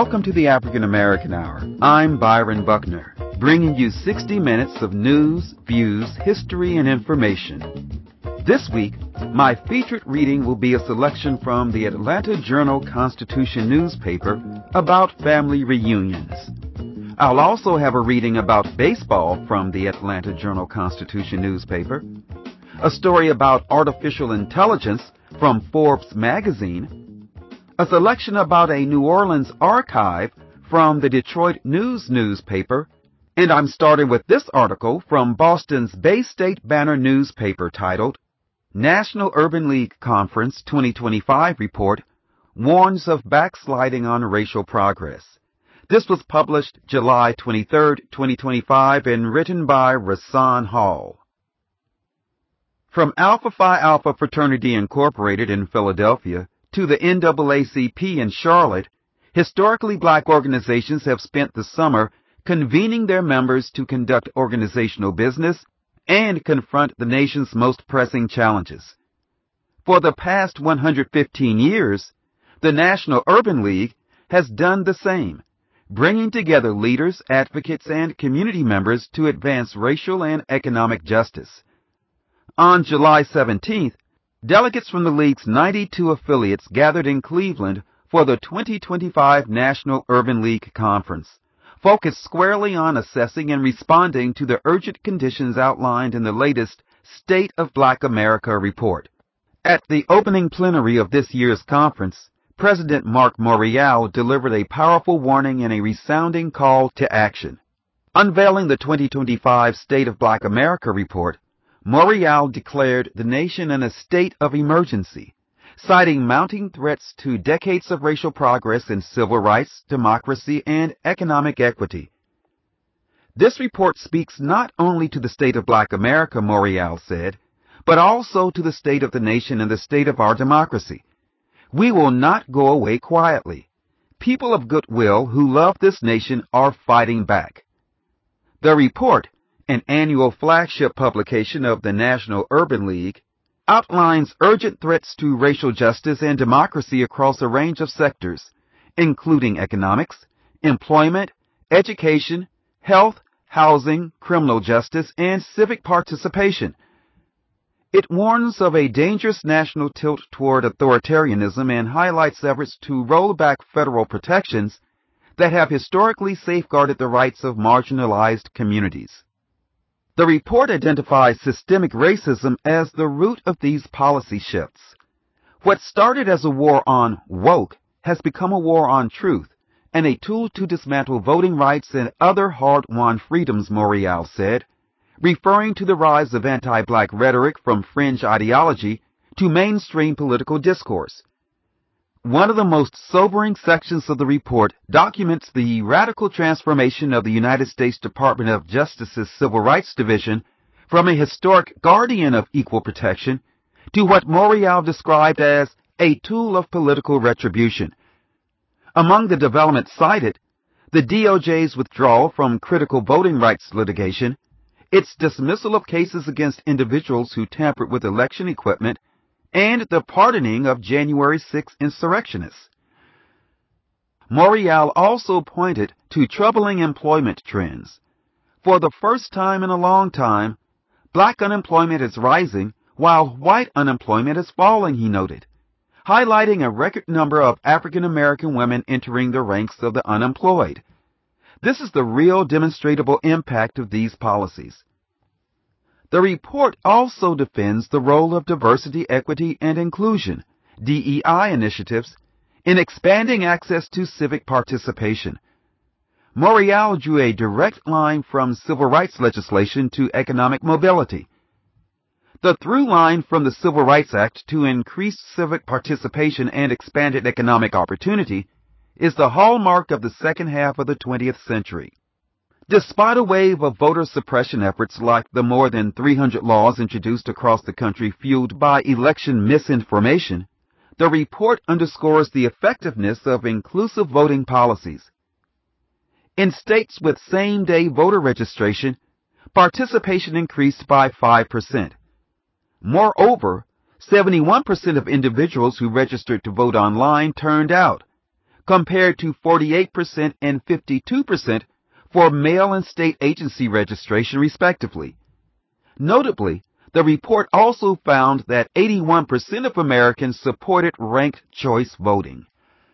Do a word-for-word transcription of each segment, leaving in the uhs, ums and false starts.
Welcome to the African American Hour. I'm Byron Buckner, bringing you sixty minutes of news, views, history, and information. This week, my featured reading will be a selection from the Atlanta Journal-Constitution newspaper about family reunions. I'll also have a reading about baseball from the Atlanta Journal-Constitution newspaper, a story about artificial intelligence from Forbes magazine, a selection about a New Orleans archive from the Detroit News newspaper, and I'm starting with this article from Boston's Bay State Banner newspaper titled, National Urban League Conference twenty twenty-five Report Warns of Backsliding on Racial Progress. This was published July twenty-third, twenty twenty-five, and written by Rasan Hall. From Alpha Phi Alpha Fraternity Incorporated in Philadelphia to the N double A C P in Charlotte, historically black organizations have spent the summer convening their members to conduct organizational business and confront the nation's most pressing challenges. For the past one hundred fifteen years, the National Urban League has done the same, bringing together leaders, advocates, and community members to advance racial and economic justice. On July seventeenth, delegates from the League's ninety-two affiliates gathered in Cleveland for the twenty twenty-five National Urban League Conference, focused squarely on assessing and responding to the urgent conditions outlined in the latest State of Black America report. At the opening plenary of this year's conference, President Mark Morial delivered a powerful warning and a resounding call to action. Unveiling the twenty twenty-five State of Black America report, Morial declared the nation in a state of emergency, citing mounting threats to decades of racial progress in civil rights, democracy, and economic equity. This report speaks not only to the state of Black America, Morial said, but also to the state of the nation and the state of our democracy. We will not go away quietly. People of goodwill who love this nation are fighting back. The report, an annual flagship publication of the National Urban League, outlines urgent threats to racial justice and democracy across a range of sectors, including economics, employment, education, health, housing, criminal justice, and civic participation. It warns of a dangerous national tilt toward authoritarianism and highlights efforts to roll back federal protections that have historically safeguarded the rights of marginalized communities. The report identifies systemic racism as the root of these policy shifts. What started as a war on woke has become a war on truth and a tool to dismantle voting rights and other hard-won freedoms, Morial said, referring to the rise of anti-black rhetoric from fringe ideology to mainstream political discourse. One of the most sobering sections of the report documents the radical transformation of the United States Department of Justice's Civil Rights Division from a historic guardian of equal protection to what Morial described as a tool of political retribution. Among the developments cited, the D O J's withdrawal from critical voting rights litigation, its dismissal of cases against individuals who tampered with election equipment, and the pardoning of January sixth insurrectionists. Morial also pointed to troubling employment trends. For the first time in a long time, black unemployment is rising while white unemployment is falling, he noted, highlighting a record number of African American women entering the ranks of the unemployed. This is the real demonstrable impact of these policies. The report also defends the role of diversity, equity, and inclusion, D E I initiatives, in expanding access to civic participation. Morial drew a direct line from civil rights legislation to economic mobility. The through line from the Civil Rights Act to increased civic participation and expanded economic opportunity is the hallmark of the second half of the twentieth century. Despite a wave of voter suppression efforts like the more than three hundred laws introduced across the country fueled by election misinformation, the report underscores the effectiveness of inclusive voting policies. In states with same-day voter registration, participation increased by five percent. Moreover, seventy-one percent of individuals who registered to vote online turned out, compared to forty-eight percent and fifty-two percent for mail and state agency registration, respectively. Notably, the report also found that eighty-one percent of Americans supported ranked choice voting.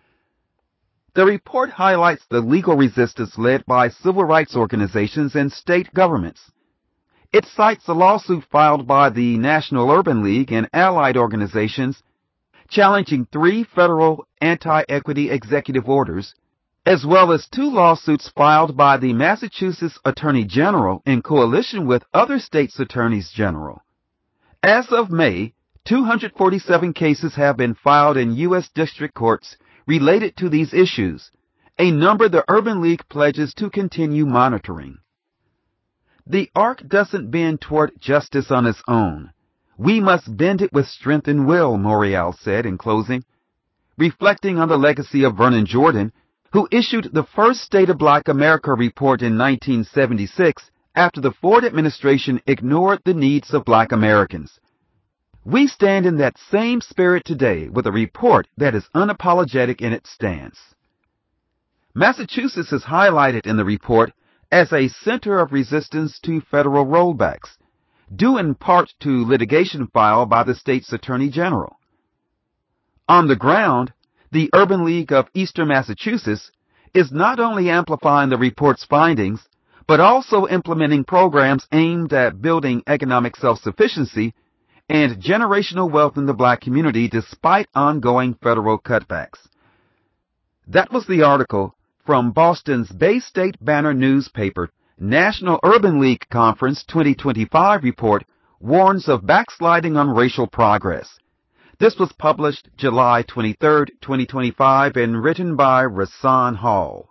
The report highlights the legal resistance led by civil rights organizations and state governments. It cites a lawsuit filed by the National Urban League and allied organizations challenging three federal anti-equity executive orders, as well as two lawsuits filed by the Massachusetts Attorney General in coalition with other states' attorneys general. As of May, two hundred forty-seven cases have been filed in U S district courts related to these issues, a number the Urban League pledges to continue monitoring. The arc doesn't bend toward justice on its own. We must bend it with strength and will, Morial said in closing, reflecting on the legacy of Vernon Jordan, who issued the first State of Black America report in nineteen seventy-six after the Ford administration ignored the needs of Black Americans. We stand in that same spirit today with a report that is unapologetic in its stance. Massachusetts is highlighted in the report as a center of resistance to federal rollbacks, due in part to litigation filed by the state's Attorney General. On the ground, the Urban League of Eastern Massachusetts is not only amplifying the report's findings, but also implementing programs aimed at building economic self-sufficiency and generational wealth in the Black community despite ongoing federal cutbacks. That was the article from Boston's Bay State Banner newspaper. National Urban League Conference twenty twenty-five report warns of backsliding on racial progress. This was published July twenty-third, twenty twenty-five, and written by Rasan Hall.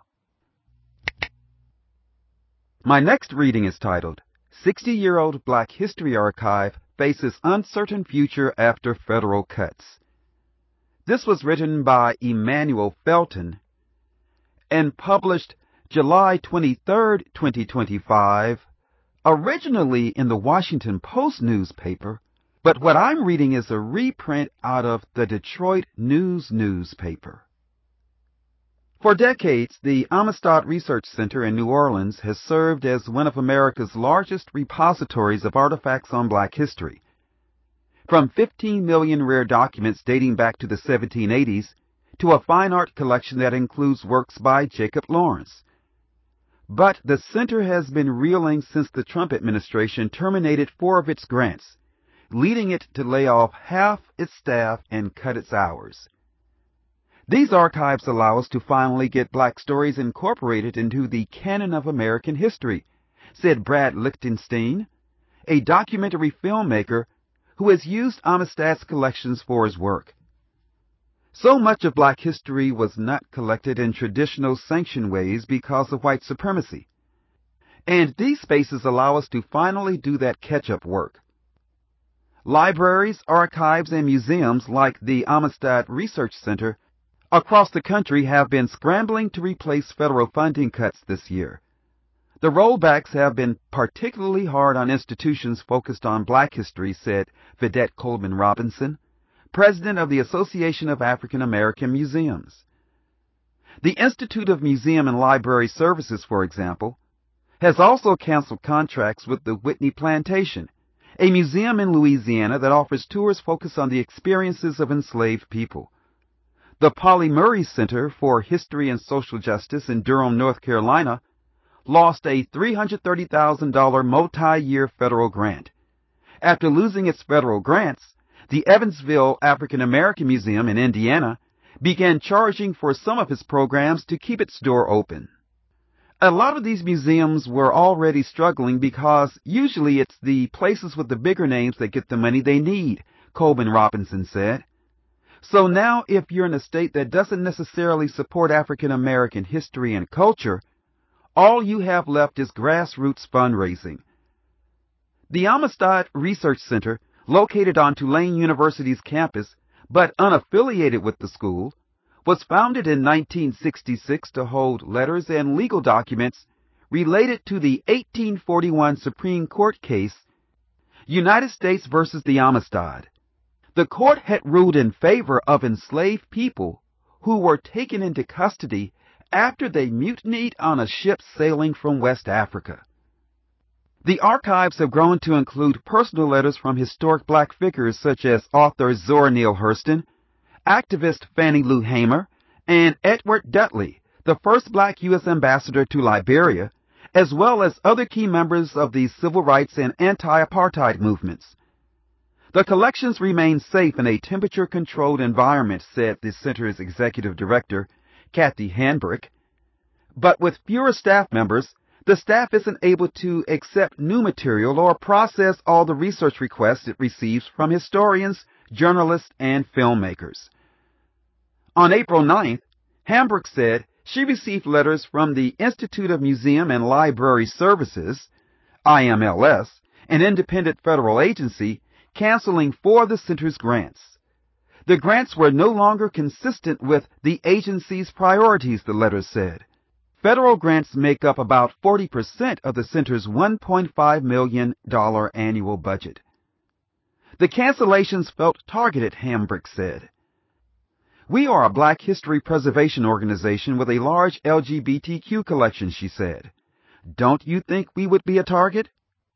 My next reading is titled, sixty-Year-Old Black History Archive Faces Uncertain Future After Federal Cuts. This was written by Emmanuel Felton and published July twenty-third, twenty twenty-five, originally in the Washington Post newspaper, but what I'm reading is a reprint out of the Detroit News newspaper. For decades, the Amistad Research Center in New Orleans has served as one of America's largest repositories of artifacts on Black history. From fifteen million rare documents dating back to the seventeen eighties to a fine art collection that includes works by Jacob Lawrence. But the center has been reeling since the Trump administration terminated four of its grants, leading it to lay off half its staff and cut its hours. These archives allow us to finally get Black stories incorporated into the canon of American history, said Brad Lichtenstein, a documentary filmmaker who has used Amistad's collections for his work. So much of Black history was not collected in traditional sanctioned ways because of white supremacy. And these spaces allow us to finally do that catch-up work. Libraries, archives, and museums like the Amistad Research Center across the country have been scrambling to replace federal funding cuts this year. The rollbacks have been particularly hard on institutions focused on Black history, said Vidette Coleman Robinson, president of the Association of African American Museums. The Institute of Museum and Library Services, for example, has also canceled contracts with the Whitney Plantation, a museum in Louisiana that offers tours focused on the experiences of enslaved people. The Polly Murray Center for History and Social Justice in Durham, North Carolina, lost a three hundred thirty thousand dollars multi-year federal grant. After losing its federal grants, the Evansville African American Museum in Indiana began charging for some of its programs to keep its door open. A lot of these museums were already struggling because usually it's the places with the bigger names that get the money they need, Coleman Robinson said. So now if you're in a state that doesn't necessarily support African American history and culture, all you have left is grassroots fundraising. The Amistad Research Center, located on Tulane University's campus, but unaffiliated with the school, was founded in nineteen sixty-six to hold letters and legal documents related to the eighteen forty-one Supreme Court case, United States versus the Amistad. The court had ruled in favor of enslaved people who were taken into custody after they mutinied on a ship sailing from West Africa. The archives have grown to include personal letters from historic black figures such as author Zora Neale Hurston, activist Fannie Lou Hamer, and Edward Dudley, the first black U S ambassador to Liberia, as well as other key members of the civil rights and anti-apartheid movements. The collections remain safe in a temperature-controlled environment, said the center's executive director, Kathy Handbrick. But with fewer staff members, the staff isn't able to accept new material or process all the research requests it receives from historians, journalists, and filmmakers. On April ninth, Handbrick said she received letters from the Institute of Museum and Library Services, I M L S, an independent federal agency, canceling four of the center's grants. The grants were no longer consistent with the agency's priorities, the letters said. Federal grants make up about forty percent of the center's one point five million dollars annual budget. The cancellations felt targeted, Handbrick said. We are a black history preservation organization with a large L G B T Q collection, she said. Don't you think we would be a target?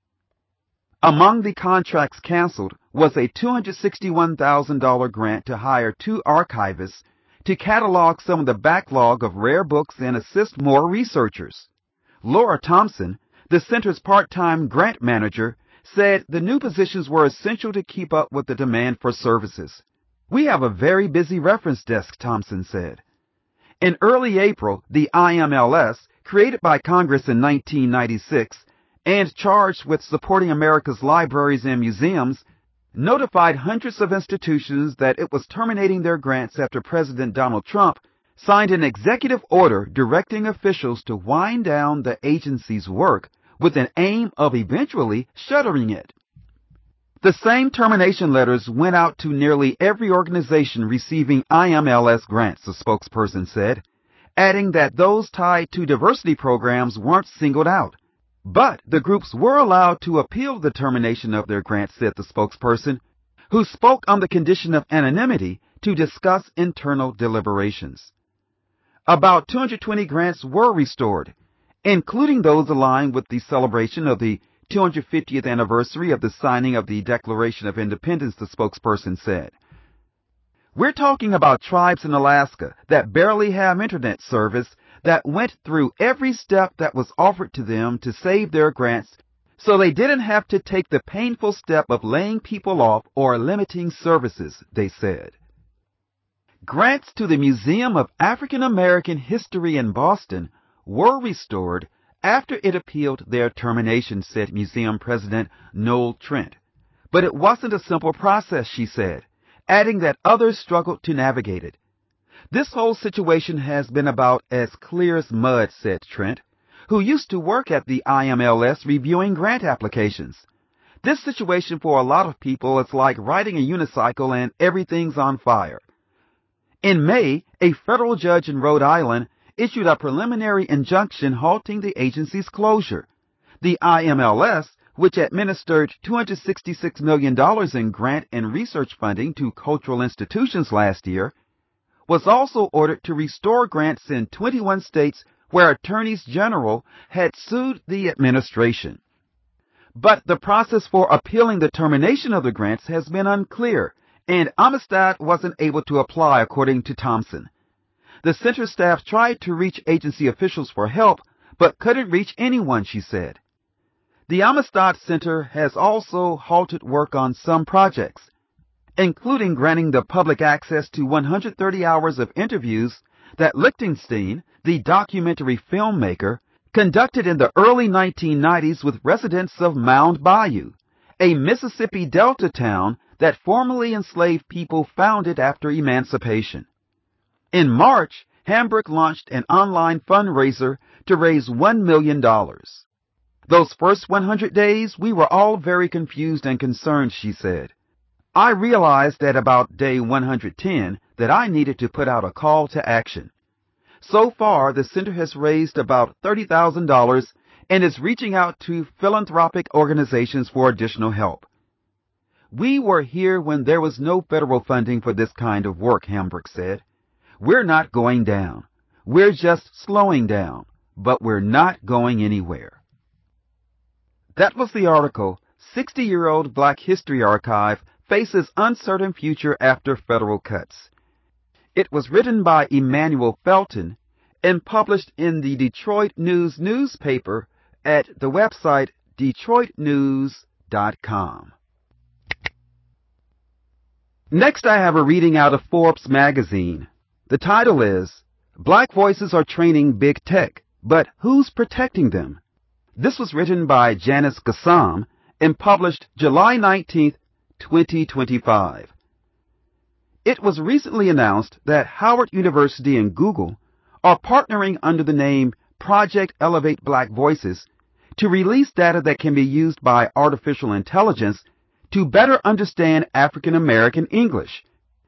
Among the contracts canceled was a two hundred sixty-one thousand dollars grant to hire two archivists to catalog some of the backlog of rare books and assist more researchers. Laura Thompson, the center's part-time grant manager, said the new positions were essential to keep up with the demand for services. We have a very busy reference desk, Thompson said. In early April, the I M L S, created by Congress in nineteen ninety-six and charged with supporting America's libraries and museums, notified hundreds of institutions that it was terminating their grants after President Donald Trump signed an executive order directing officials to wind down the agency's work with an aim of eventually shuttering it. The same termination letters went out to nearly every organization receiving I M L S grants, the spokesperson said, adding that those tied to diversity programs weren't singled out. But the groups were allowed to appeal the termination of their grants, said the spokesperson, who spoke on the condition of anonymity to discuss internal deliberations. About two hundred twenty grants were restored, including those aligned with the celebration of the two hundred fiftieth anniversary of the signing of the Declaration of Independence, the spokesperson said. We're talking about tribes in Alaska that barely have internet service that went through every step that was offered to them to save their grants so they didn't have to take the painful step of laying people off or limiting services, they said. Grants to the Museum of African American History in Boston were restored after it appealed their termination, said museum president Noel Trent. But it wasn't a simple process, she said, adding that others struggled to navigate it. This whole situation has been about as clear as mud, said Trent, who used to work at the I M L S reviewing grant applications. This situation for a lot of people is like riding a unicycle and everything's on fire. In May, a federal judge in Rhode Island issued a preliminary injunction halting the agency's closure. The I M L S, which administered two hundred sixty-six million dollars in grant and research funding to cultural institutions last year, was also ordered to restore grants in twenty-one states where attorneys general had sued the administration. But the process for appealing the termination of the grants has been unclear, and Amistad wasn't able to apply, according to Thompson. The center staff tried to reach agency officials for help, but couldn't reach anyone, she said. The Amistad Center has also halted work on some projects, including granting the public access to one hundred thirty hours of interviews that Lichtenstein, the documentary filmmaker, conducted in the early nineteen nineties with residents of Mound Bayou, a Mississippi Delta town that formerly enslaved people founded after emancipation. In March, Handbrick launched an online fundraiser to raise one million dollars. Those first one hundred days, we were all very confused and concerned, she said. I realized at about day one hundred ten that I needed to put out a call to action. So far, the center has raised about thirty thousand dollars and is reaching out to philanthropic organizations for additional help. We were here when there was no federal funding for this kind of work, Handbrick said. We're not going down. We're just slowing down, but we're not going anywhere. That was the article, sixty-Year-Old Black History Archive Faces Uncertain Future After Federal Cuts. It was written by Emmanuel Felton and published in the Detroit News newspaper at the website detroit news dot com. Next, I have a reading out of Forbes magazine. The title is, Black Voices Are Training Big Tech, but Who's Protecting Them? This was written by Janice Gassam and published July nineteenth, twenty twenty-five. It was recently announced that Howard University and Google are partnering under the name Project Elevate Black Voices to release data that can be used by artificial intelligence to better understand African American English.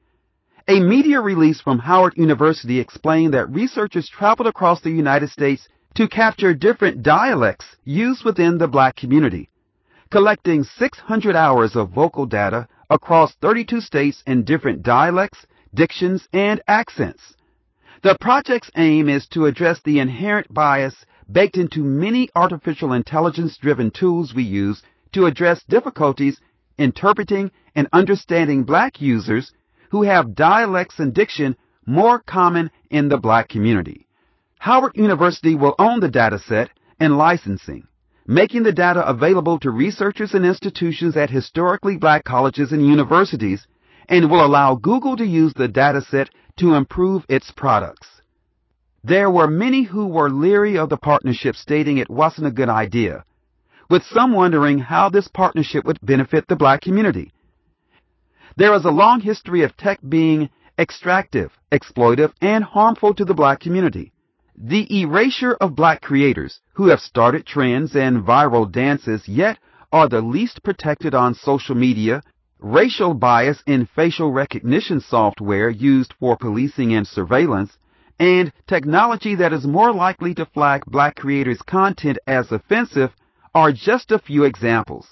A media release from Howard University explained that researchers traveled across the United States to capture different dialects used within the black community, collecting six hundred hours of vocal data across thirty-two states in different dialects, dictions, and accents. The project's aim is to address the inherent bias baked into many artificial intelligence-driven tools we use to address difficulties interpreting and understanding black users who have dialects and diction more common in the black community. Howard University will own the data set and licensing, making the data available to researchers and institutions at historically black colleges and universities, and will allow Google to use the data set to improve its products. There were many who were leery of the partnership, stating it wasn't a good idea, with some wondering how this partnership would benefit the black community. There is a long history of tech being extractive, exploitive, and harmful to the black community. The erasure of black creators who have started trends and viral dances yet are the least protected on social media, racial bias in facial recognition software used for policing and surveillance, and technology that is more likely to flag black creators' content as offensive are just a few examples.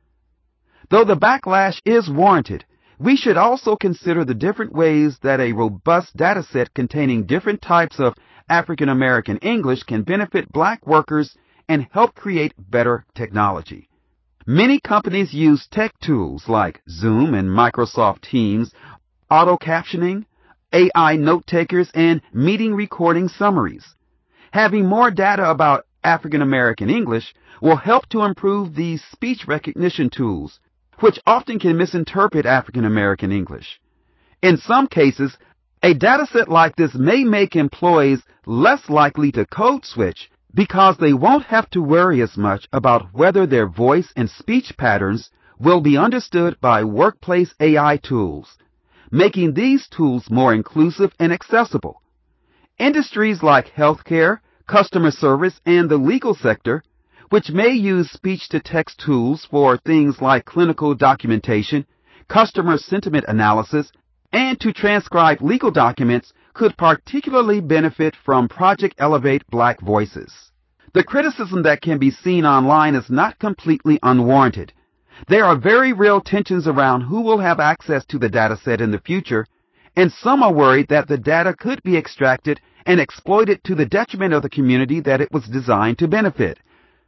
Though the backlash is warranted, we should also consider the different ways that a robust data set containing different types of African American English can benefit black workers and help create better technology. Many companies use tech tools like Zoom and Microsoft Teams, auto captioning, A I note takers, and meeting recording summaries. Having more data about African American English will help to improve these speech recognition tools, which often can misinterpret African American English. In some cases, a dataset like this may make employees less likely to code switch because they won't have to worry as much about whether their voice and speech patterns will be understood by workplace A I tools, making these tools more inclusive and accessible. Industries like healthcare, customer service, and the legal sector, which may use speech-to-text tools for things like clinical documentation, customer sentiment analysis, and to transcribe legal documents, could particularly benefit from Project Elevate Black Voices. The criticism that can be seen online is not completely unwarranted. There are very real tensions around who will have access to the dataset in the future, and some are worried that the data could be extracted and exploited to the detriment of the community that it was designed to benefit.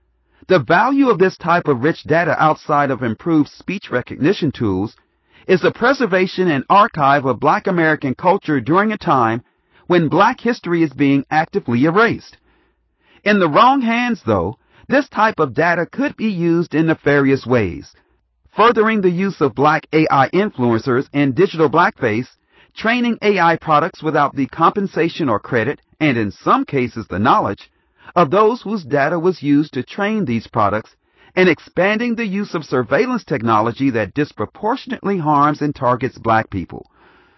The value of this type of rich data outside of improved speech recognition tools is the preservation and archive of Black American culture during a time when Black history is being actively erased. In the wrong hands, though, this type of data could be used in nefarious ways, furthering the use of Black A I influencers and digital blackface, training A I products without the compensation or credit, and in some cases the knowledge, of those whose data was used to train these products, and expanding the use of surveillance technology that disproportionately harms and targets Black people.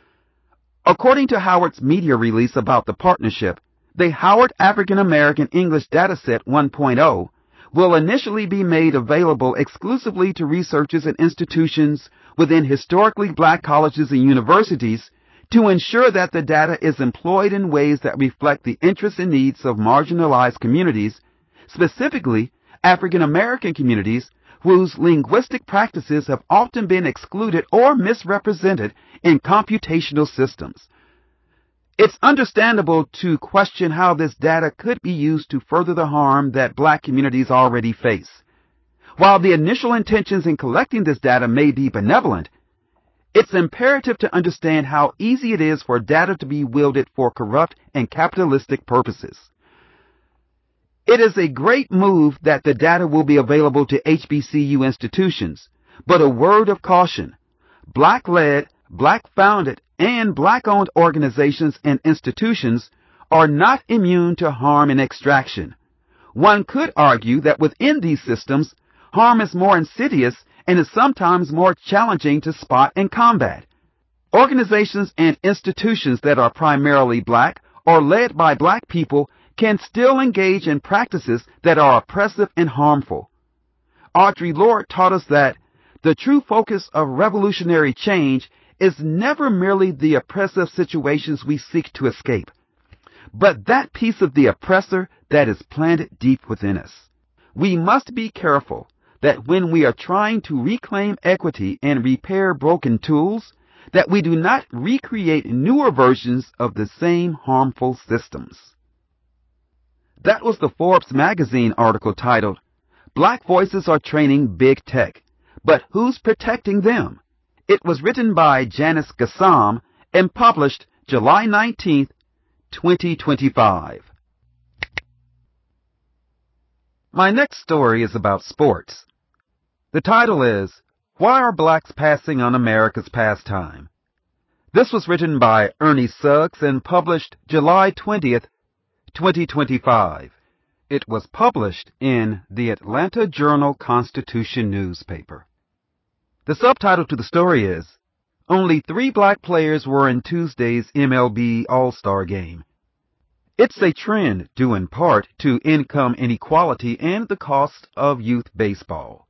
According to Howard's media release about the partnership, the Howard African American English Dataset one point oh will initially be made available exclusively to researchers and institutions within historically Black colleges and universities to ensure that the data is employed in ways that reflect the interests and needs of marginalized communities, specifically African American communities whose linguistic practices have often been excluded or misrepresented in computational systems. It's understandable to question how this data could be used to further the harm that black communities already face. While the initial intentions in collecting this data may be benevolent, it's imperative to understand how easy it is for data to be wielded for corrupt and capitalistic purposes. It is a great move that the data will be available to H B C U institutions, but a word of caution. Black-led, black-founded, and black-owned organizations and institutions are not immune to harm and extraction. One could argue that within these systems, harm is more insidious and is sometimes more challenging to spot and combat. Organizations and institutions that are primarily black or led by black people can still engage in practices that are oppressive and harmful. Audre Lorde taught us that the true focus of revolutionary change is never merely the oppressive situations we seek to escape, but that piece of the oppressor that is planted deep within us. We must be careful that when we are trying to reclaim equity and repair broken tools, that we do not recreate newer versions of the same harmful systems. That was the Forbes magazine article titled, Black Voices Are Training Big Tech, but Who's Protecting Them? It was written by Janice Gassam and published July nineteenth, twenty twenty-five. My next story is about sports. The title is, Why Are Blacks Passing on America's Pastime? This was written by Ernie Suggs and published July twentieth, twenty twenty-five. It was published in the Atlanta Journal-Constitution newspaper. The subtitle to the story is, Only Three Black Players Were in Tuesday's M L B All-Star Game. It's a trend due in part to income inequality and the cost of youth baseball.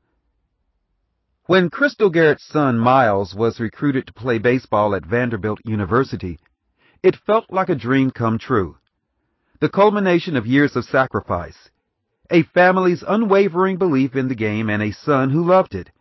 When Crystal Garrett's son Miles was recruited to play baseball at Vanderbilt University, it felt like a dream come true. The culmination of years of sacrifice, a family's unwavering belief in the game, and a son who loved it.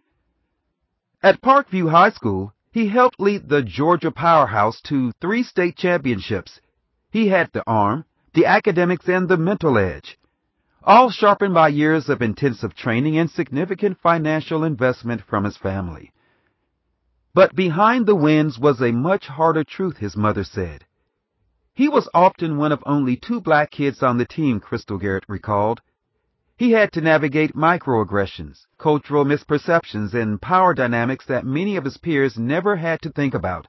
At Parkview High School, he helped lead the Georgia powerhouse to three state championships. He had the arm, the academics, and the mental edge, all sharpened by years of intensive training and significant financial investment from his family. But behind the wins was a much harder truth, his mother said. He was often one of only two black kids on the team, Crystal Garrett recalled. He had to navigate microaggressions, cultural misperceptions, and power dynamics that many of his peers never had to think about.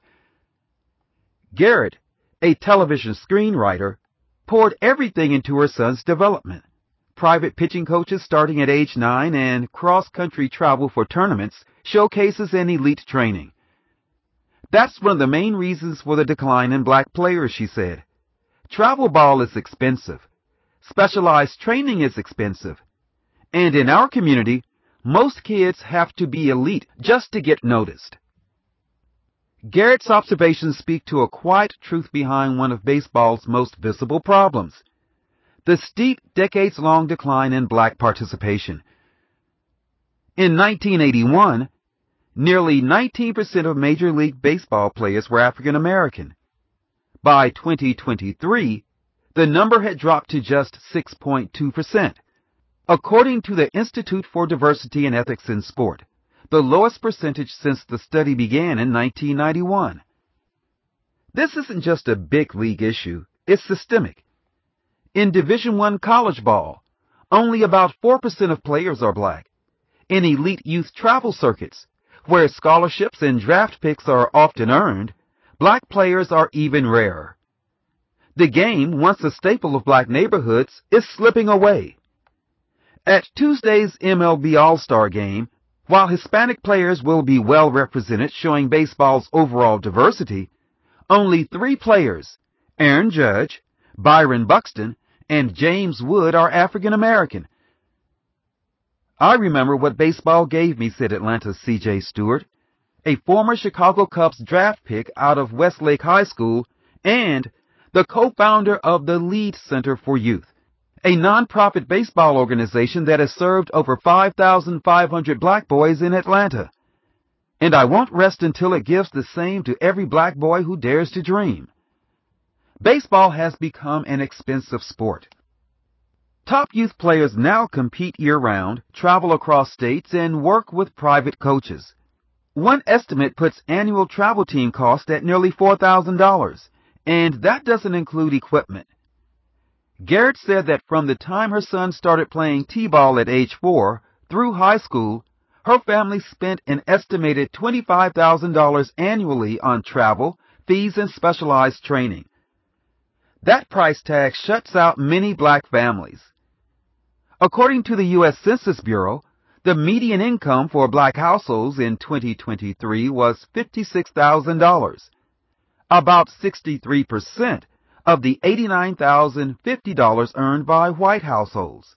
Garrett, a television screenwriter, poured everything into her son's development. Private pitching coaches starting at age nine and cross-country travel for tournaments, showcases, and elite training. That's one of the main reasons for the decline in black players, she said. Travel ball is expensive. Specialized training is expensive. And in our community, most kids have to be elite just to get noticed. Garrett's observations speak to a quiet truth behind one of baseball's most visible problems: the steep, decades-long decline in black participation. In nineteen eighty-one, nearly nineteen percent of Major League Baseball players were African American. By twenty twenty-three, the number had dropped to just six point two percent. According to the Institute for Diversity and Ethics in Sport, the lowest percentage since the study began in nineteen ninety-one. This isn't just a big league issue, it's systemic. In Division I college ball, only about four percent of players are black. In elite youth travel circuits, where scholarships and draft picks are often earned, black players are even rarer. The game, once a staple of black neighborhoods, is slipping away. At Tuesday's M L B All-Star Game, while Hispanic players will be well represented, showing baseball's overall diversity, only three players, Aaron Judge, Byron Buxton, and James Wood, are African American. I remember what baseball gave me, said Atlanta's C J Stewart, a former Chicago Cubs draft pick out of Westlake High School and the co-founder of the Lead Center for Youth, a nonprofit baseball organization that has served over five thousand five hundred black boys in Atlanta. And I won't rest until it gives the same to every black boy who dares to dream. Baseball has become an expensive sport. Top youth players now compete year-round, travel across states, and work with private coaches. One estimate puts annual travel team costs at nearly four thousand dollars, and that doesn't include equipment. Garrett said that from the time her son started playing t-ball at age four through high school, her family spent an estimated twenty-five thousand dollars annually on travel, fees, and specialized training. That price tag shuts out many black families. According to the U S Census Bureau, the median income for black households in twenty twenty-three was fifty-six thousand dollars, about sixty-three percent of the eighty-nine thousand fifty dollars earned by white households.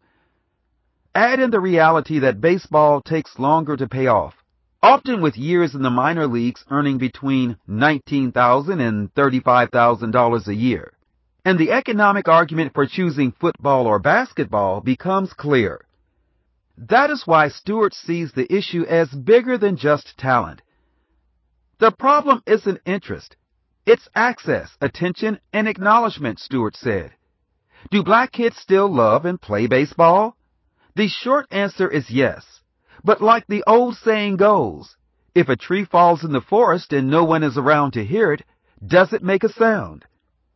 Add in the reality that baseball takes longer to pay off, often with years in the minor leagues earning between nineteen thousand dollars and thirty-five thousand dollars a year, and the economic argument for choosing football or basketball becomes clear. That is why Stewart sees the issue as bigger than just talent. The problem isn't interest. It's access, attention, and acknowledgement, Stewart said. Do black kids still love and play baseball? The short answer is yes. But like the old saying goes, if a tree falls in the forest and no one is around to hear it, does it make a sound?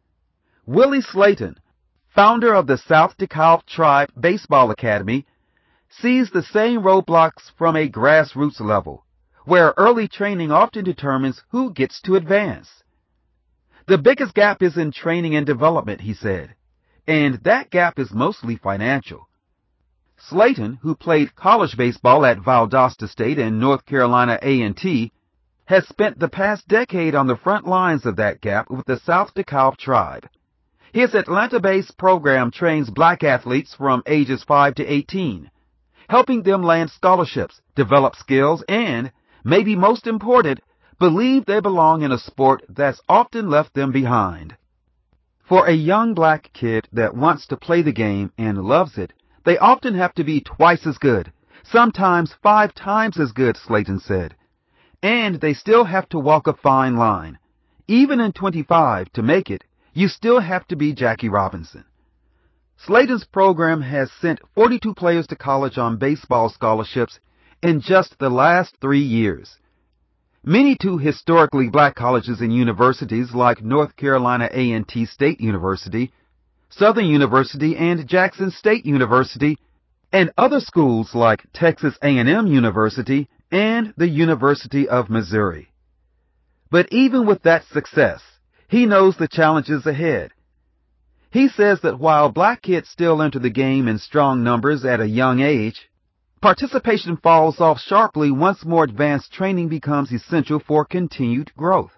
Willie Slayton, founder of the South DeKalb Tribe Baseball Academy, sees the same roadblocks from a grassroots level, where early training often determines who gets to advance. The biggest gap is in training and development, he said, and that gap is mostly financial. Slayton, who played college baseball at Valdosta State and North Carolina A and T, has spent the past decade on the front lines of that gap with the South DeKalb Tribe. His Atlanta-based program trains black athletes from ages five to eighteen, helping them land scholarships, develop skills, and, maybe most important, believe they belong in a sport that's often left them behind. For a young black kid that wants to play the game and loves it, they often have to be twice as good, sometimes five times as good, Slayton said. And they still have to walk a fine line. Even in twenty-five, to make it, you still have to be Jackie Robinson. Slayton's program has sent forty-two players to college on baseball scholarships in just the last three years. Many to historically black colleges and universities like North Carolina A and T State University, Southern University, and Jackson State University, and other schools like Texas A and M University and the University of Missouri. But even with that success, he knows the challenges ahead. He says that while black kids still enter the game in strong numbers at a young age, participation falls off sharply once more advanced training becomes essential for continued growth.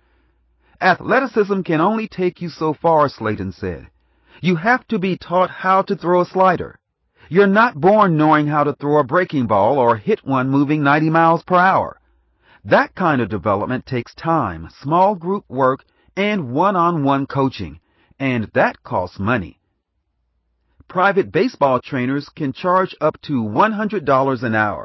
Athleticism can only take you so far, Slayton said. You have to be taught how to throw a slider. You're not born knowing how to throw a breaking ball or hit one moving ninety miles per hour. That kind of development takes time, small group work, and one-on-one coaching, and that costs money. Private baseball trainers can charge up to one hundred dollars an hour.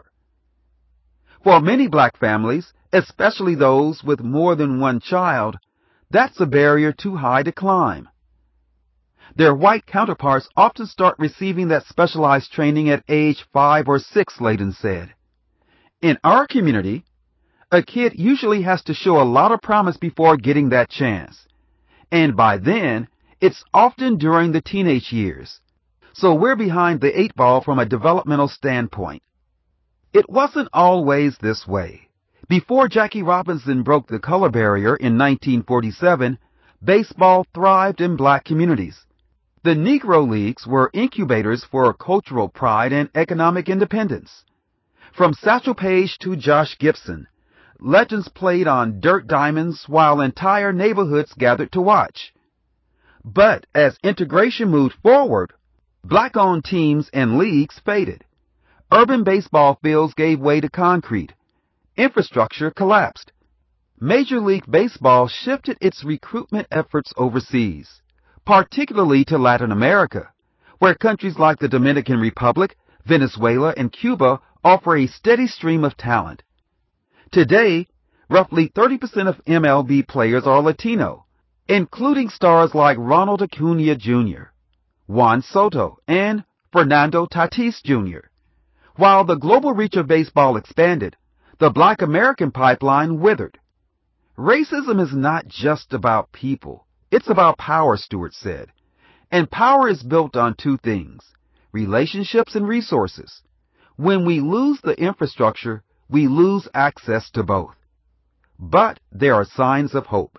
For many black families, especially those with more than one child, that's a barrier too high to climb. Their white counterparts often start receiving that specialized training at age five or six, Slayton said. In our community, a kid usually has to show a lot of promise before getting that chance. And by then, it's often during the teenage years. So we're behind the eight ball from a developmental standpoint. It wasn't always this way. Before Jackie Robinson broke the color barrier in nineteen forty-seven, baseball thrived in black communities. The Negro Leagues were incubators for cultural pride and economic independence. From Satchel Paige to Josh Gibson, legends played on dirt diamonds while entire neighborhoods gathered to watch. But as integration moved forward, black-owned teams and leagues faded. Urban baseball fields gave way to concrete. Infrastructure collapsed. Major League Baseball shifted its recruitment efforts overseas, particularly to Latin America, where countries like the Dominican Republic, Venezuela, and Cuba offer a steady stream of talent. Today, roughly thirty percent of M L B players are Latino, including stars like Ronald Acuna Junior, Juan Soto, and Fernando Tatis Junior While the global reach of baseball expanded, the Black American pipeline withered. Racism is not just about people. It's about power, Stewart said. And power is built on two things, relationships and resources. When we lose the infrastructure, we lose access to both. But there are signs of hope.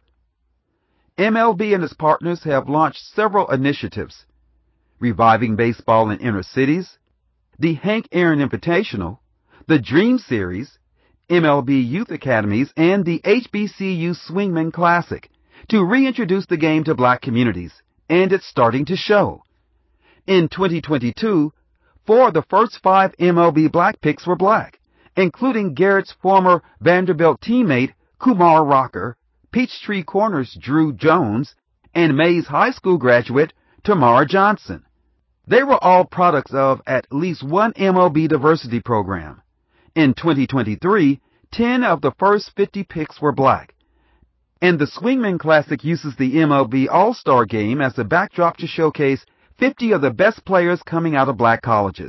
M L B and its partners have launched several initiatives, reviving baseball in inner cities, the Hank Aaron Invitational, the Dream Series, M L B Youth Academies, and the H B C U Swingman Classic to reintroduce the game to black communities, and it's starting to show. In twenty twenty-two, four of the first five M L B black picks were black, including Garrett's former Vanderbilt teammate Kumar Rocker, Peachtree Corners' Drew Jones, and Mays High School graduate Tamara Johnson. They were all products of at least one M L B diversity program. In twenty twenty-three, ten of the first fifty picks were black. And the Swingman Classic uses the M L B All-Star Game as a backdrop to showcase fifty of the best players coming out of black colleges.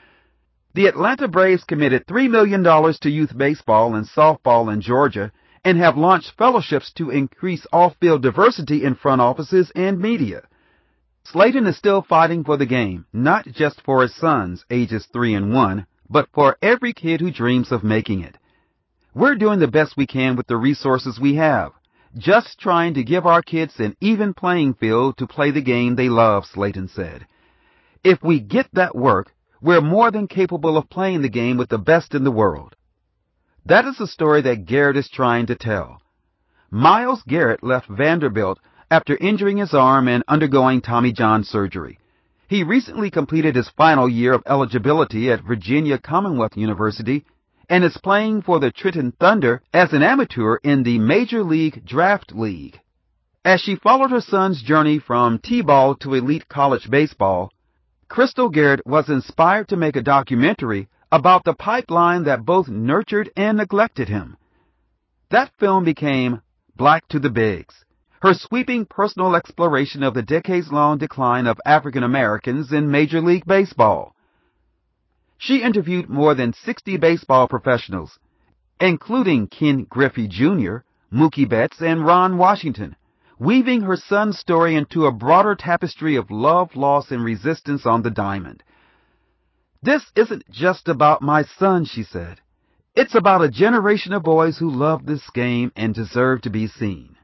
The Atlanta Braves committed three million dollars to youth baseball and softball in Georgia and have launched fellowships to increase off-field diversity in front offices and media. Slayton is still fighting for the game, not just for his sons, ages three and one, but for every kid who dreams of making it. We're doing the best we can with the resources we have, just trying to give our kids an even playing field to play the game they love, Slayton said. If we get that work, we're more than capable of playing the game with the best in the world. That is the story that Garrett is trying to tell. Myles Garrett left Vanderbilt after injuring his arm and undergoing Tommy John surgery. He recently completed his final year of eligibility at Virginia Commonwealth University and is playing for the Trenton Thunder as an amateur in the Major League Draft League. As she followed her son's journey from T-ball to elite college baseball, Crystal Garrett was inspired to make a documentary about the pipeline that both nurtured and neglected him. That film became Black to the Bigs, her sweeping personal exploration of the decades-long decline of African Americans in Major League Baseball. She interviewed more than sixty baseball professionals, including Ken Griffey Junior, Mookie Betts, and Ron Washington, weaving her son's story into a broader tapestry of love, loss, and resistance on the diamond. This isn't just about my son, she said. It's about a generation of boys who love this game and deserve to be seen.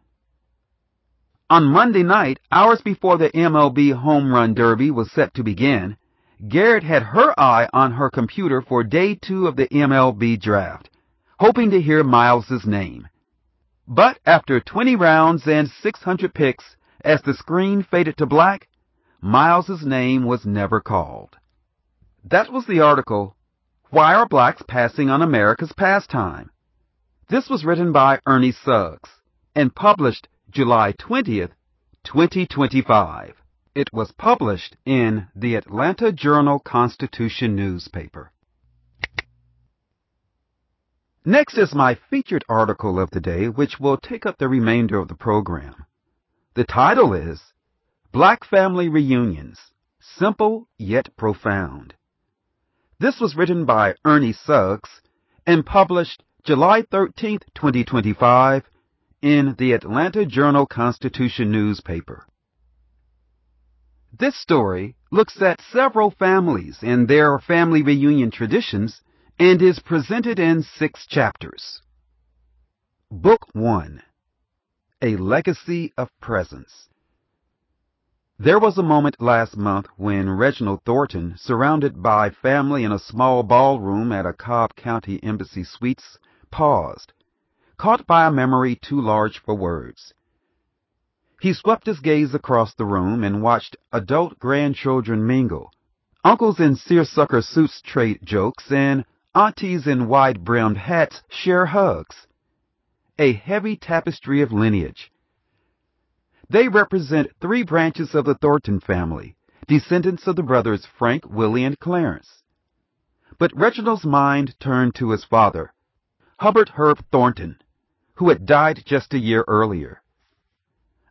On Monday night, hours before the M L B Home Run Derby was set to begin, Garrett had her eye on her computer for day two of the M L B draft, hoping to hear Myles' name. But after twenty rounds and six hundred picks, as the screen faded to black, Myles' name was never called. That was the article, Why Are Blacks Passing on America's Pastime? This was written by Ernie Suggs and published July twentieth, twenty twenty-five. It was published in the Atlanta Journal-Constitution newspaper. Next is my featured article of the day, which will take up the remainder of the program. The title is Black Family Reunions, Simple Yet Profound. This was written by Ernie Suggs and published July thirteenth, twenty twenty-five in the Atlanta Journal-Constitution newspaper. This story looks at several families and their family reunion traditions and is presented in six chapters. Book one, A Legacy of Presence. There was a moment last month when Reginald Thornton, surrounded by family in a small ballroom at a Cobb County Embassy Suites, paused, caught by a memory too large for words. He swept his gaze across the room and watched adult grandchildren mingle, uncles in seersucker suits trade jokes, and aunties in wide-brimmed hats share hugs. A heavy tapestry of lineage. They represent three branches of the Thornton family, descendants of the brothers Frank, Willie, and Clarence. But Reginald's mind turned to his father, Hubbard Herb Thornton, who had died just a year earlier.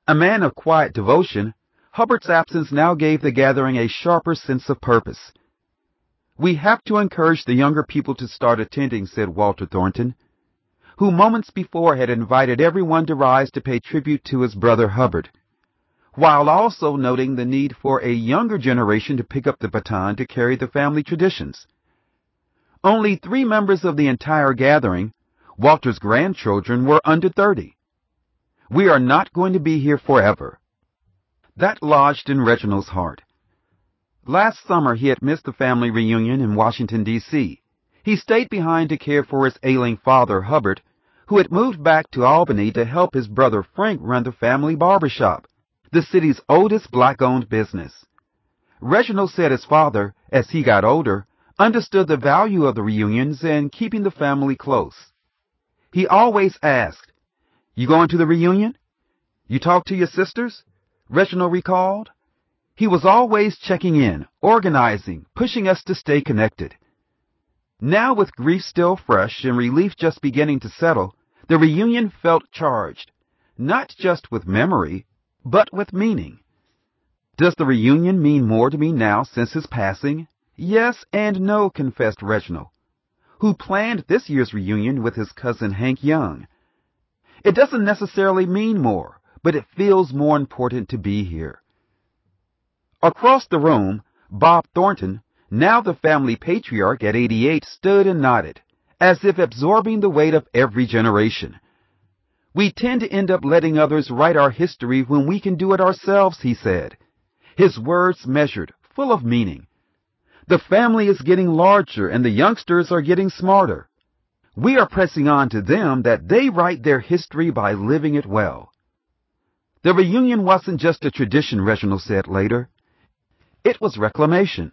A man of quiet devotion, Hubbard's absence now gave the gathering a sharper sense of purpose. "We have to encourage the younger people to start attending," said Walter Thornton, who moments before had invited everyone to rise to pay tribute to his brother Hubbard, while also noting the need for a younger generation to pick up the baton to carry the family traditions. Only three members of the entire gathering, Walter's grandchildren, were under thirty. "We are not going to be here forever." That lodged in Reginald's heart. Last summer he had missed the family reunion in Washington, D C He stayed behind to care for his ailing father, Hubbard, who had moved back to Albany to help his brother Frank run the family barbershop, the city's oldest black-owned business. Reginald said his father, as he got older, understood the value of the reunions and keeping the family close. He always asked, "You going to the reunion? You talk to your sisters?" Reginald recalled. He was always checking in, organizing, pushing us to stay connected. Now, with grief still fresh and relief just beginning to settle, the reunion felt charged, not just with memory, but with meaning. "Does the reunion mean more to me now since his passing?" "Yes and no," confessed Reginald, who planned this year's reunion with his cousin Hank Young. "It doesn't necessarily mean more, but it feels more important to be here." Across the room, Bob Thornton, now the family patriarch at eighty-eight, stood and nodded, as if absorbing the weight of every generation. "We tend to end up letting others write our history when we can do it ourselves," he said, his words measured, full of meaning. "The family is getting larger and the youngsters are getting smarter. We are pressing on to them that they write their history by living it well." The reunion wasn't just a tradition, Reginald said later. It was reclamation.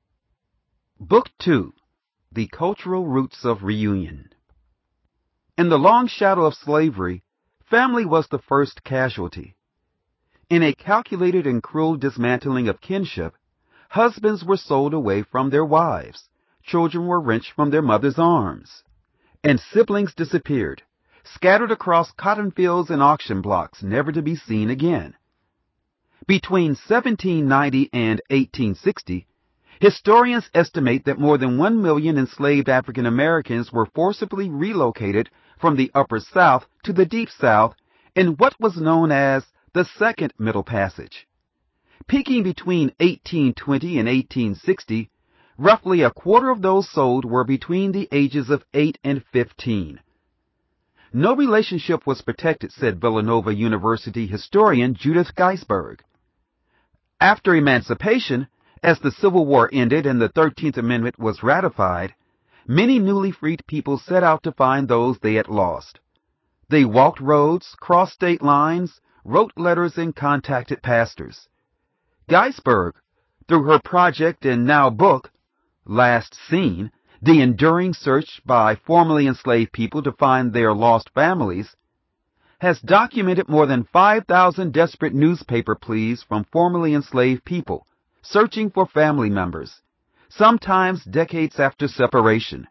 Book two, The Cultural Roots of Reunion. In the long shadow of slavery, family was the first casualty. In a calculated and cruel dismantling of kinship, husbands were sold away from their wives, children were wrenched from their mother's arms, and siblings disappeared, scattered across cotton fields and auction blocks, never to be seen again. Between seventeen ninety and eighteen sixty, historians estimate that more than one million enslaved African Americans were forcibly relocated from the Upper South to the Deep South in what was known as the Second Middle Passage. Peaking between eighteen twenty and eighteen sixty, roughly a quarter of those sold were between the ages of eight and fifteen. No relationship was protected, said Villanova University historian Judith Geisberg. After emancipation, as the Civil War ended and the thirteenth Amendment was ratified, many newly freed people set out to find those they had lost. They walked roads, crossed state lines, wrote letters, and contacted pastors. Geisberg, through her project and now book, Last Seen, The Enduring Search by Formerly Enslaved People to Find Their Lost Families, has documented more than five thousand desperate newspaper pleas from formerly enslaved people, searching for family members, sometimes decades after separation.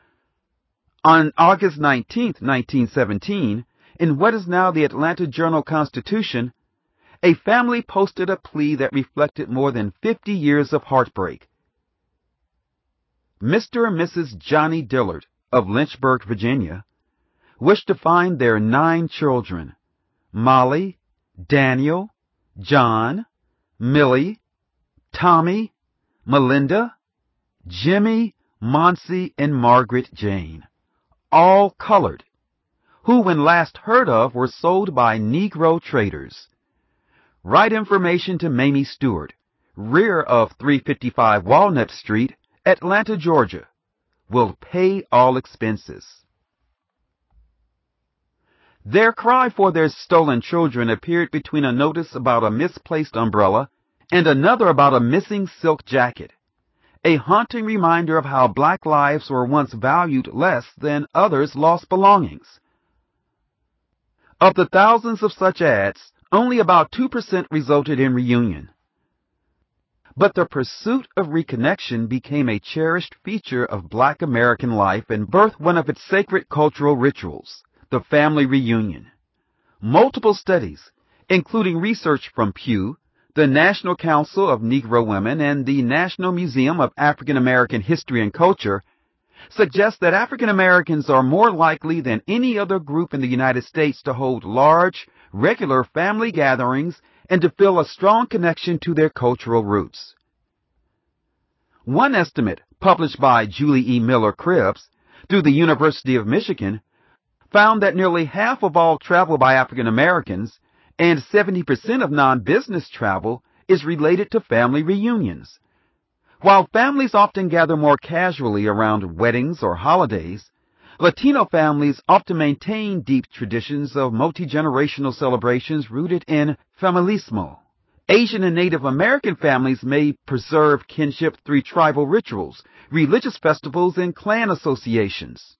On August nineteenth, nineteen seventeen, in what is now the Atlanta Journal-Constitution, a family posted a plea that reflected more than fifty years of heartbreak. Mister and Missus Johnny Dillard of Lynchburg, Virginia, wished to find their nine children, Molly, Daniel, John, Millie, Tommy, Melinda, Jimmy, Monsie, and Margaret Jane, all colored, who when last heard of were sold by Negro traders. Write information to Mamie Stewart, rear of three fifty-five Walnut Street, Atlanta, Georgia. Will pay all expenses. Their cry for their stolen children appeared between a notice about a misplaced umbrella and another about a missing silk jacket, a haunting reminder of how black lives were once valued less than others' lost belongings. Of the thousands of such ads, only about two percent resulted in reunion. But the pursuit of reconnection became a cherished feature of black American life and birthed one of its sacred cultural rituals, the family reunion. Multiple studies, including research from Pew, the National Council of Negro Women, and the National Museum of African American History and Culture, suggests that African Americans are more likely than any other group in the United States to hold large, regular family gatherings and to feel a strong connection to their cultural roots. One estimate, published by Julie E. Miller Cribbs through the University of Michigan, found that nearly half of all travel by African Americans and seventy percent of non-business travel is related to family reunions. While families often gather more casually around weddings or holidays, Latino families often maintain deep traditions of multi-generational celebrations rooted in familismo. Asian and Native American families may preserve kinship through tribal rituals, religious festivals, and clan associations.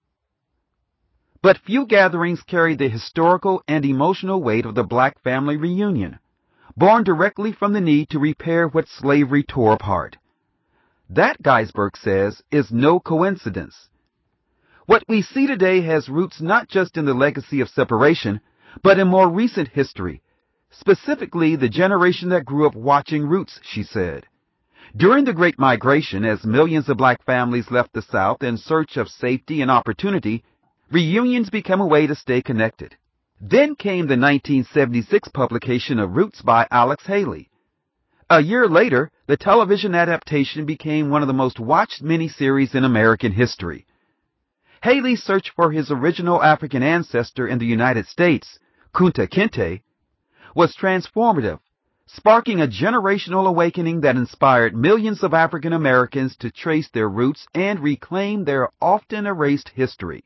But few gatherings carry the historical and emotional weight of the black family reunion, born directly from the need to repair what slavery tore apart. That, Geisberg says, is no coincidence. What we see today has roots not just in the legacy of separation, but in more recent history, specifically the generation that grew up watching Roots, she said. During the Great Migration, as millions of black families left the South in search of safety and opportunity, reunions became a way to stay connected. Then came the nineteen seventy-six publication of Roots by Alex Haley. A year later, the television adaptation became one of the most watched miniseries in American history. Haley's search for his original African ancestor in the United States, Kunta Kinte, was transformative, sparking a generational awakening that inspired millions of African Americans to trace their roots and reclaim their often erased history.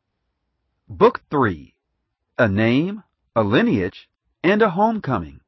Book three. A Name, a Lineage, and a Homecoming.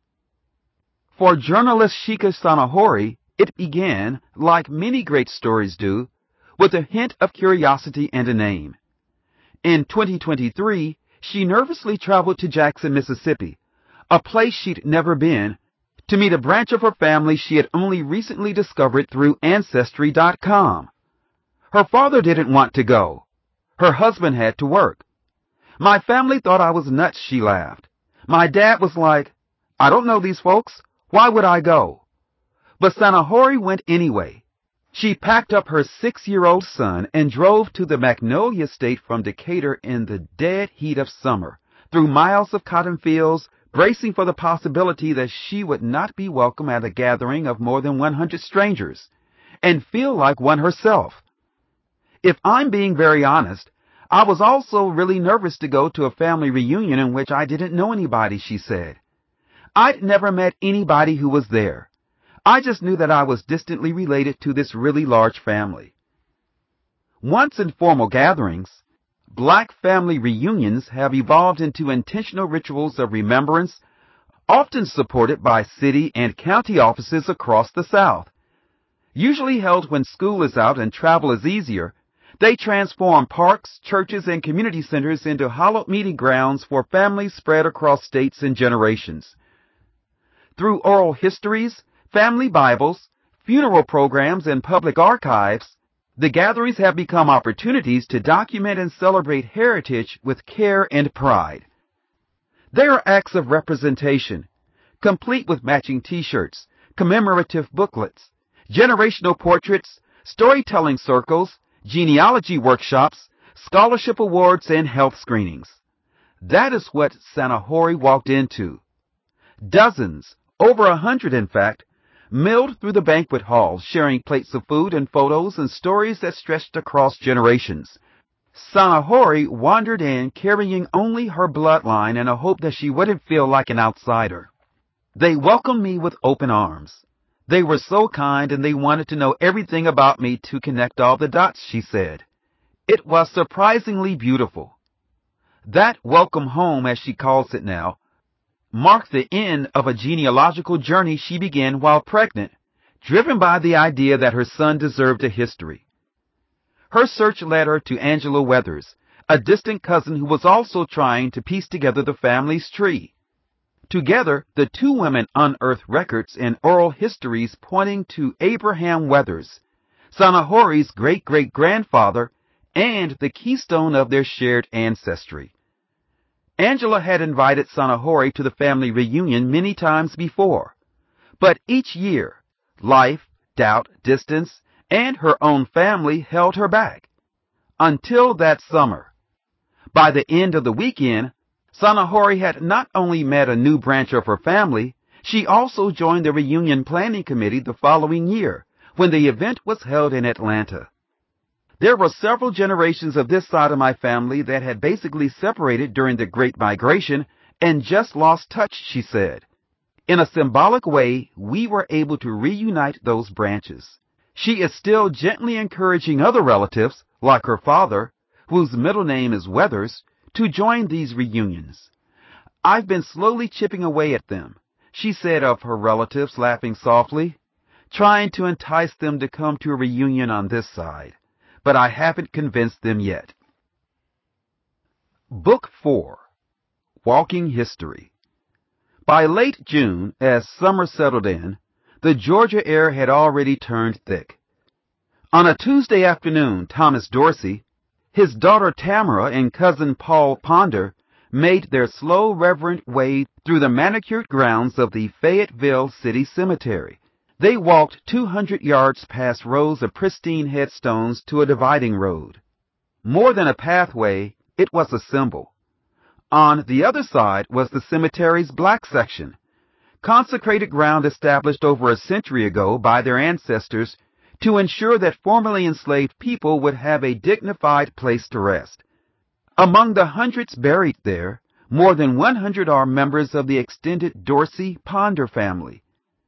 For journalist Shika Sanahori, it began, like many great stories do, with a hint of curiosity and a name. In twenty twenty-three, she nervously traveled to Jackson, Mississippi, a place she'd never been, to meet a branch of her family she had only recently discovered through Ancestry dot com. Her father didn't want to go. Her husband had to work. My family thought I was nuts, she laughed. My dad was like, I don't know these folks. Why would I go? But Sanahori went anyway. She packed up her six-year-old son and drove to the Magnolia State from Decatur in the dead heat of summer, through miles of cotton fields, bracing for the possibility that she would not be welcome at a gathering of more than one hundred strangers, and feel like one herself. If I'm being very honest, I was also really nervous to go to a family reunion in which I didn't know anybody, she said. I'd never met anybody who was there. I just knew that I was distantly related to this really large family. Once in formal gatherings, black family reunions have evolved into intentional rituals of remembrance, often supported by city and county offices across the South. Usually held when school is out and travel is easier, they transform parks, churches, and community centers into hallowed meeting grounds for families spread across states and generations. Through oral histories, family Bibles, funeral programs, and public archives, the gatherings have become opportunities to document and celebrate heritage with care and pride. They are acts of representation, complete with matching t-shirts, commemorative booklets, generational portraits, storytelling circles, genealogy workshops, scholarship awards, and health screenings. That is what Sanahori walked into. Dozens, over a hundred in fact, milled through the banquet hall, sharing plates of food and photos and stories that stretched across generations. Sanahori wandered in carrying only her bloodline and a hope that she wouldn't feel like an outsider. They welcomed me with open arms. They were so kind and they wanted to know everything about me to connect all the dots, she said. It was surprisingly beautiful. That welcome home, as she calls it now, marked the end of a genealogical journey she began while pregnant, driven by the idea that her son deserved a history. Her search led her to Angela Weathers, a distant cousin who was also trying to piece together the family's tree. Together, the two women unearthed records and oral histories pointing to Abraham Weathers, Sanahori's great-great-grandfather, and the keystone of their shared ancestry. Angela had invited Sonahori to the family reunion many times before, but each year, life, doubt, distance, and her own family held her back. Until that summer. By the end of the weekend, Sonahori had not only met a new branch of her family, she also joined the reunion planning committee the following year, when the event was held in Atlanta. There were several generations of this side of my family that had basically separated during the Great Migration and just lost touch, she said. In a symbolic way, we were able to reunite those branches. She is still gently encouraging other relatives, like her father, whose middle name is Weathers, to join these reunions. I've been slowly chipping away at them, she said of her relatives, laughing softly, trying to entice them to come to a reunion on this side, but I haven't convinced them yet. Book four. Walking History. By late June, as summer settled in, the Georgia air had already turned thick. On a Tuesday afternoon, Thomas Dorsey, his daughter Tamara, and cousin Paul Ponder made their slow, reverent way through the manicured grounds of the Fayetteville City Cemetery. They walked two hundred yards past rows of pristine headstones to a dividing road. More than a pathway, it was a symbol. On the other side was the cemetery's black section, consecrated ground established over a century ago by their ancestors to ensure that formerly enslaved people would have a dignified place to rest. Among the hundreds buried there, more than one hundred are members of the extended Dorsey Ponder family.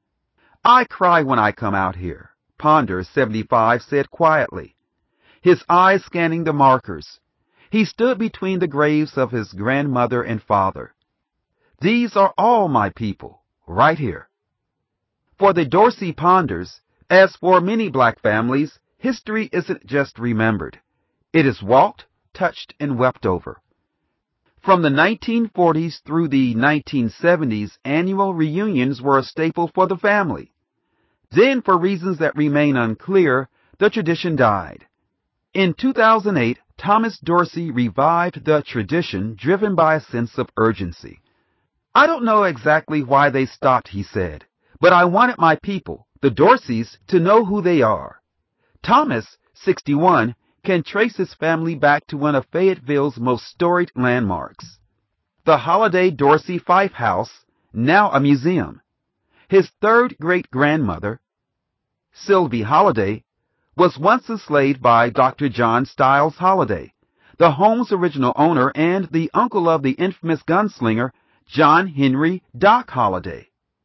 I cry when I come out here, Ponder, seventy-five, said quietly, his eyes scanning the markers. He stood between the graves of his grandmother and father. These are all my people, right here. For the Dorsey Ponders, as for many black families, history isn't just remembered. It is walked, touched, and wept over. From the nineteen forties through the nineteen seventies, annual reunions were a staple for the family. Then, for reasons that remain unclear, the tradition died. In two thousand eight, Thomas Dorsey revived the tradition, driven by a sense of urgency. I don't know exactly why they stopped, he said, but I wanted my people, the Dorseys, to know who they are. Thomas, sixty-one, can trace his family back to one of Fayetteville's most storied landmarks, the Holliday Dorsey Fife House, now a museum. His third great-grandmother, Sylvie Holliday, was once enslaved by Doctor John Stiles Holliday, the home's original owner and the uncle of the infamous gunslinger John Henry Doc Holliday.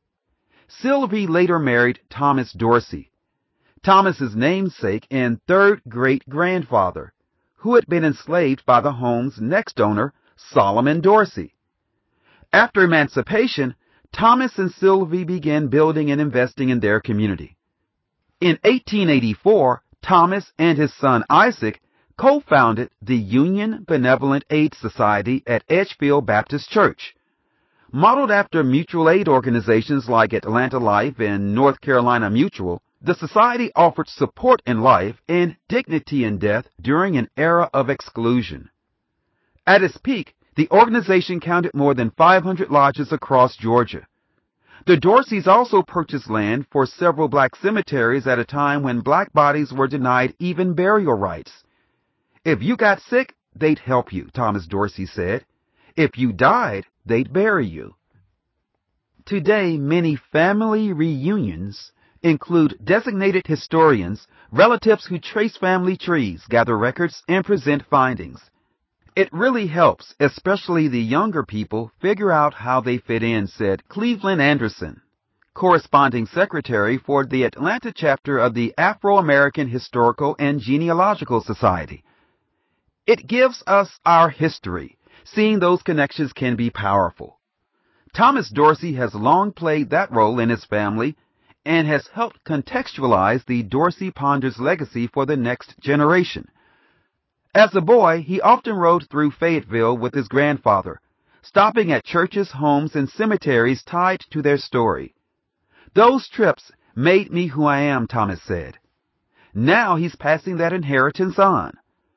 Sylvie later married Thomas Dorsey, Thomas's namesake and third great-grandfather, who had been enslaved by the home's next owner, Solomon Dorsey. After emancipation, Thomas and Sylvie began building and investing in their community. In eighteen eighty-four, Thomas and his son Isaac co-founded the Union Benevolent Aid Society at Edgefield Baptist Church. Modeled after mutual aid organizations like Atlanta Life and North Carolina Mutual, the society offered support in life and dignity in death during an era of exclusion. At its peak, the organization counted more than five hundred lodges across Georgia. The Dorseys also purchased land for several black cemeteries at a time when black bodies were denied even burial rights. If you got sick, they'd help you, Thomas Dorsey said. If you died, they'd bury you. Today, many family reunions include designated historians, relatives who trace family trees, gather records, and present findings. It really helps, especially the younger people, figure out how they fit in, said Cleveland Anderson, corresponding secretary for the Atlanta chapter of the Afro-American Historical and Genealogical Society. It gives us our history. Seeing those connections can be powerful. Thomas Dorsey has long played that role in his family and has helped contextualize the Dorsey Ponders legacy for the next generation. As a boy, he often rode through Fayetteville with his grandfather, stopping at churches, homes, and cemeteries tied to their story. Those trips made me who I am, Thomas said. Now he's passing that inheritance on.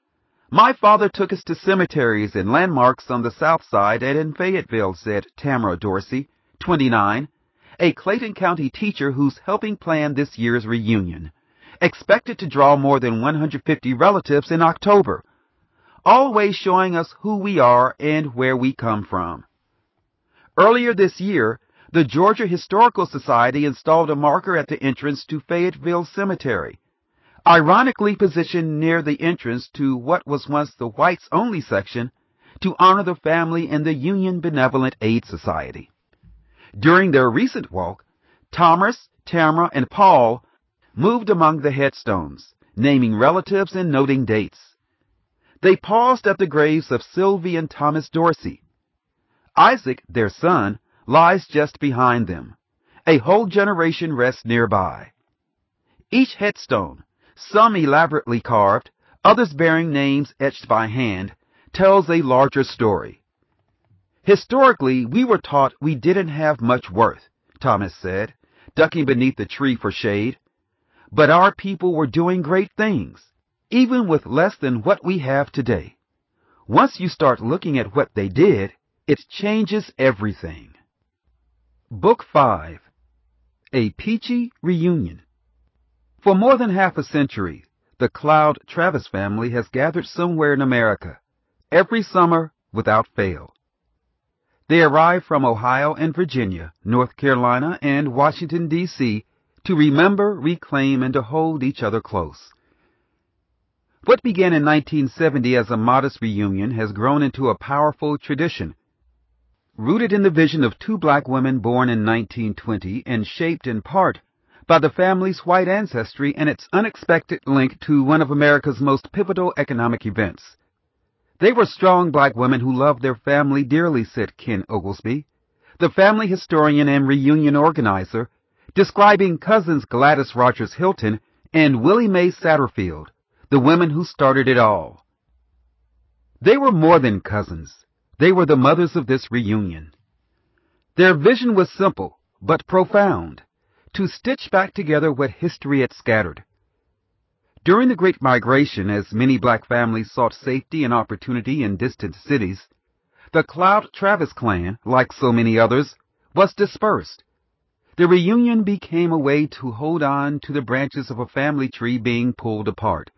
My father took us to cemeteries and landmarks on the south side and in Fayetteville, said Tamara Dorsey, twenty-nine, a Clayton County teacher who's helping plan this year's reunion, expected to draw more than one hundred fifty relatives in October, always showing us who we are and where we come from. Earlier this year, the Georgia Historical Society installed a marker at the entrance to Fayetteville Cemetery, ironically positioned near the entrance to what was once the whites-only section, to honor the family in the Union Benevolent Aid Society. During their recent walk, Thomas, Tamara, and Paul moved among the headstones, naming relatives and noting dates. They paused at the graves of Sylvie and Thomas Dorsey. Isaac, their son, lies just behind them. A whole generation rests nearby. Each headstone, some elaborately carved, others bearing names etched by hand, tells a larger story. Historically, we were taught we didn't have much worth, Thomas said, ducking beneath the tree for shade. But our people were doing great things, even with less than what we have today. Once you start looking at what they did, it changes everything. Book five. A Peachy Reunion. For more than half a century, the Cloud Travis family has gathered somewhere in America, every summer without fail. They arrive from Ohio and Virginia, North Carolina, and Washington, D C to remember, reclaim, and to hold each other close. What began in nineteen seventy as a modest reunion has grown into a powerful tradition, rooted in the vision of two black women born in nineteen twenty and shaped in part by the family's white ancestry and its unexpected link to one of America's most pivotal economic events. They were strong black women who loved their family dearly, said Ken Oglesby, the family historian and reunion organizer, describing cousins Gladys Rogers Hilton and Willie Mae Satterfield, the women who started it all. They were more than cousins. They were the mothers of this reunion. Their vision was simple, but profound, to stitch back together what history had scattered. During the Great Migration, as many black families sought safety and opportunity in distant cities, the Cloud Travis clan, like so many others, was dispersed. The reunion became a way to hold on to the branches of a family tree being pulled apart.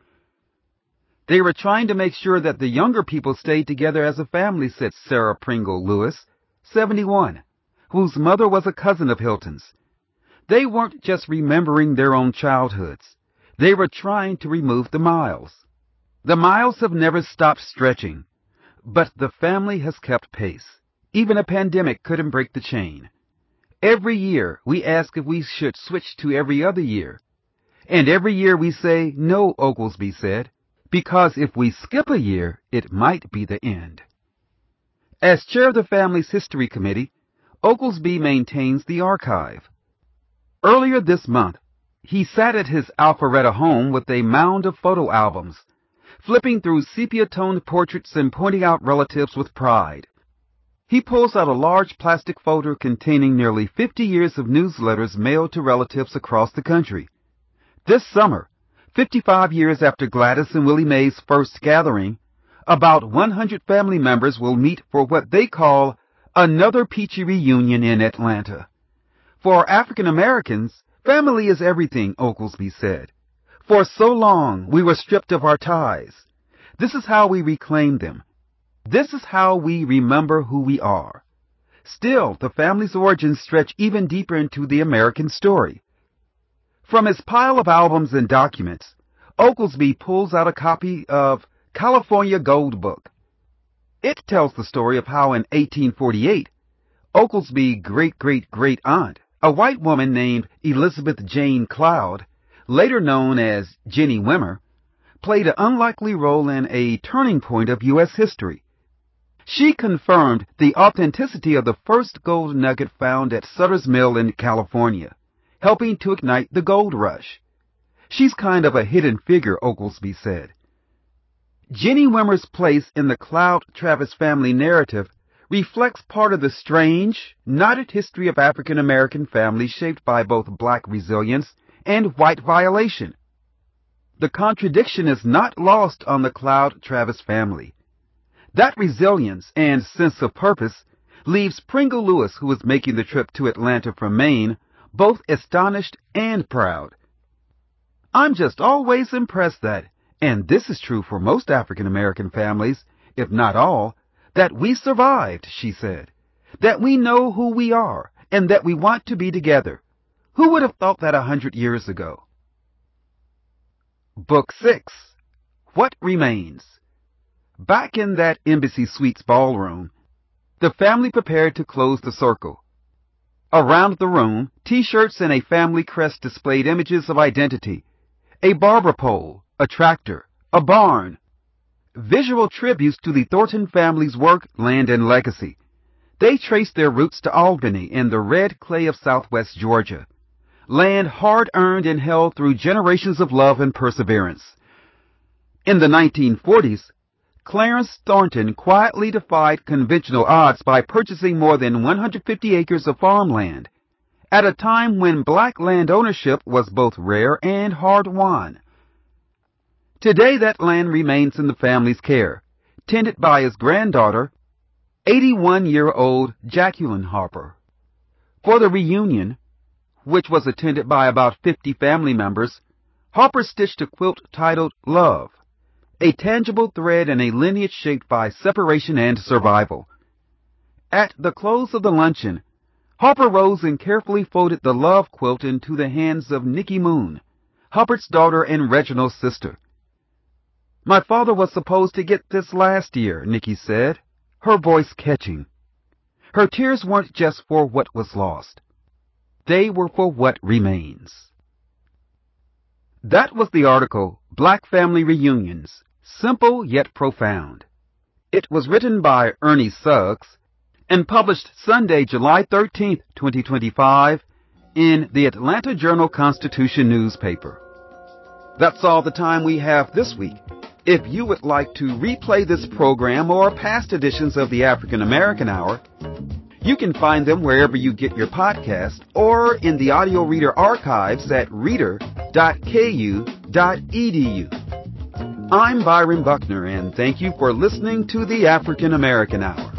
They were trying to make sure that the younger people stayed together as a family, said Sarah Pringle Lewis, seventy-one, whose mother was a cousin of Hilton's. They weren't just remembering their own childhoods. They were trying to remove the miles. The miles have never stopped stretching, but the family has kept pace. Even a pandemic couldn't break the chain. Every year we ask if we should switch to every other year. And every year we say, no, Oglesby said, because if we skip a year, it might be the end. As chair of the family's history committee, Oglesby maintains the archive. Earlier this month, he sat at his Alpharetta home with a mound of photo albums, flipping through sepia-toned portraits and pointing out relatives with pride. He pulls out a large plastic folder containing nearly fifty years of newsletters mailed to relatives across the country. This summer, fifty-five years after Gladys and Willie Mae's first gathering, about one hundred family members will meet for what they call another Peachy reunion in Atlanta. For African Americans, family is everything, Oglesby said. For so long, we were stripped of our ties. This is how we reclaim them. This is how we remember who we are. Still, the family's origins stretch even deeper into the American story. From his pile of albums and documents, Oglesby pulls out a copy of California Gold Book. It tells the story of how in eighteen forty-eight, Oglesby's great-great-great-aunt, a white woman named Elizabeth Jane Cloud, later known as Jenny Wimmer, played an unlikely role in a turning point of U S history. She confirmed the authenticity of the first gold nugget found at Sutter's Mill in California, helping to ignite the gold rush. She's kind of a hidden figure, Oglesby said. Jenny Wimmer's place in the Cloud Travis family narrative reflects part of the strange, knotted history of African American families shaped by both black resilience and white violation. the contradiction is not lost on the Cloud Travis family. That resilience and sense of purpose leaves Pringle Lewis, who is making the trip to Atlanta from Maine, both astonished and proud. I'm just always impressed that, and this is true for most African American families, if not all, that we survived, she said, that we know who we are, and that we want to be together. Who would have thought that a hundred years ago? Book six. What Remains? Back in that Embassy Suites ballroom, the family prepared to close the circle. Around the room, T-shirts and a family crest displayed images of identity. A barber pole, a tractor, a barn. Visual tributes to the Thornton family's work, land, and legacy. They traced their roots to Albany in the red clay of southwest Georgia. Land hard-earned and held through generations of love and perseverance. In the nineteen forties, Clarence Thornton quietly defied conventional odds by purchasing more than one hundred fifty acres of farmland, at a time when black land ownership was both rare and hard-won. Today that land remains in the family's care, tended by his granddaughter, eighty-one-year-old Jacqueline Harper. For the reunion, which was attended by about fifty family members, Harper stitched a quilt titled Love, a tangible thread in a lineage shaped by separation and survival. At the close of the luncheon, Harper rose and carefully folded the love quilt into the hands of Nikki Moon, Hubbard's daughter and Reginald's sister. My father was supposed to get this last year, Nikki said, her voice catching. Her tears weren't just for what was lost. They were for what remains. That was the article, Black Family Reunions, Simple Yet Profound. It was written by Ernie Suggs and published Sunday, July thirteenth, twenty twenty-five, in the Atlanta Journal-Constitution newspaper. That's all the time we have this week. If you would like to replay this program or past editions of the African American Hour, you can find them wherever you get your podcast or in the audio reader archives at reader dot k u dot e d u. I'm Byron Buckner, and thank you for listening to the African American Hour.